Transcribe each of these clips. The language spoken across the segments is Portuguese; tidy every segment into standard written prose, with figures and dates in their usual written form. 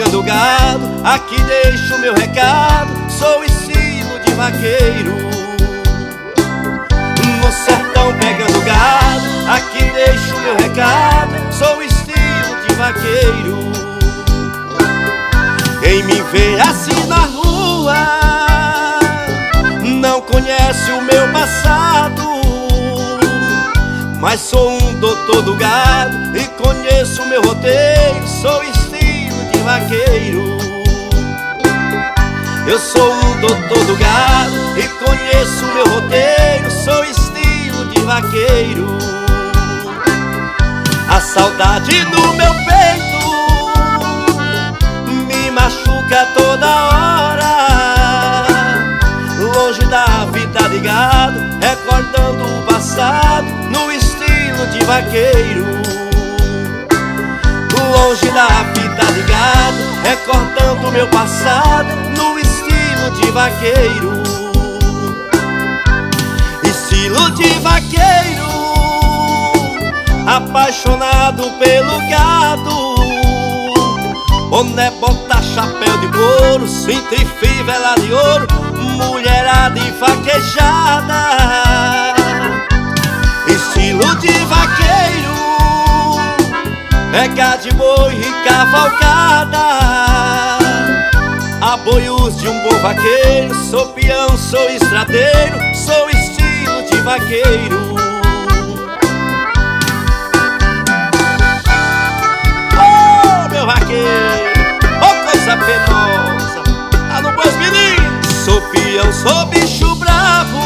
pegando gado, aqui deixo meu recado, sou estilo de vaqueiro. No sertão pegando gado, aqui deixo meu recado, sou estilo de vaqueiro. Quem me vê assim na rua não conhece o meu passado, mas sou um doutor do gado e conheço o meu roteiro, sou estilo de vaqueiro. Eu sou um doutor do gado e conheço o meu roteiro, sou estilo de vaqueiro. A saudade no meu peito me machuca toda hora, longe da vida de gado, recordando o passado no estilo de vaqueiro. Longe da vida de gado, recordando meu passado no estilo de vaqueiro. Estilo de vaqueiro, apaixonado pelo gado, boné, bota, chapéu de couro, cinto e fivela de ouro, mulherada e vaquejada. Estilo de vaqueiro, pega de boi e cavalgada, apoios de um bom vaqueiro, sou peão, sou estradeiro, sou estilo de vaqueiro. Oh, meu vaqueiro, oh, coisa penosa, tá no Bons Meninos. Sou peão, sou bicho bravo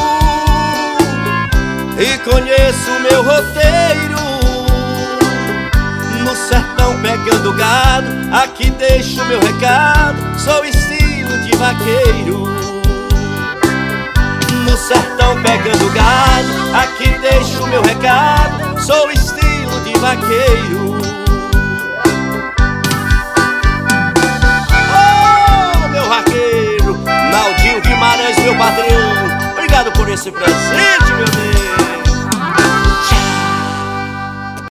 e conheço o meu roteiro. No sertão pegando gado, aqui deixo meu recado, sou estilo de vaqueiro. No sertão pegando gado, aqui deixo meu recado, sou estilo de vaqueiro. Oh, meu vaqueiro, Naldinho Guimarães, meu padrão, obrigado por esse prêmio.